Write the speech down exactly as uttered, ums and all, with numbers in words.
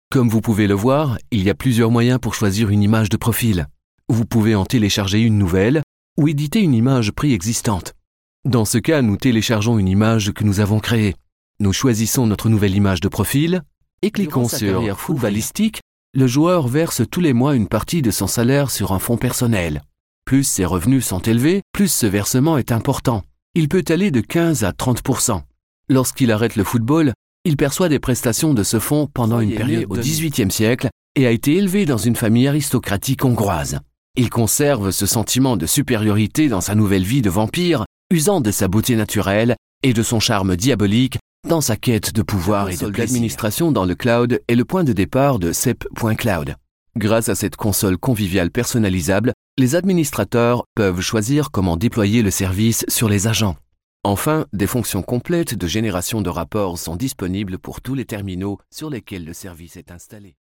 Comme vous pouvez le voir, il y a plusieurs moyens pour choisir une image de profil. Vous pouvez en télécharger une nouvelle ou éditer une image préexistante. Dans ce cas, nous téléchargeons une image que nous avons créée. Nous choisissons notre nouvelle image de profil et cliquons sur « Footballistique ». Le joueur verse tous les mois une partie de son salaire sur un fonds personnel. Plus ses revenus sont élevés, plus ce versement est important. Il peut aller de quinze à trente pour cent. Lorsqu'il arrête le football, il perçoit des prestations de ce fonds pendant une période au dix-huitième siècle et a été élevé dans une famille aristocratique hongroise. Il conserve ce sentiment de supériorité dans sa nouvelle vie de vampire, usant de sa beauté naturelle et de son charme diabolique dans sa quête de pouvoir et de plaisir. L'administration dans le cloud est le point de départ de C E P point cloud. Grâce à cette console conviviale personnalisable, les administrateurs peuvent choisir comment déployer le service sur les agents. Enfin, des fonctions complètes de génération de rapports sont disponibles pour tous les terminaux sur lesquels le service est installé.